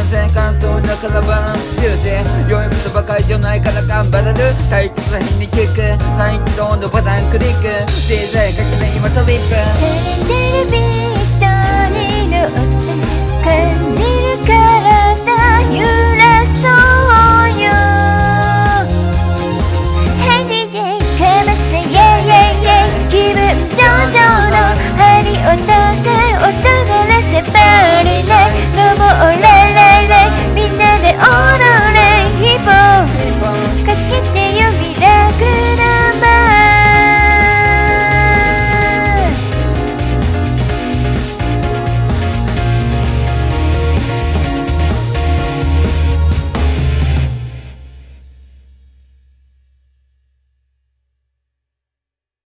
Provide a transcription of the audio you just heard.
然感想だからバランス中で良いことばかりじゃないから頑張れる退屈な日に聞く最高のボタンクリック自在かけて今トリップテレビ人に乗って感じるから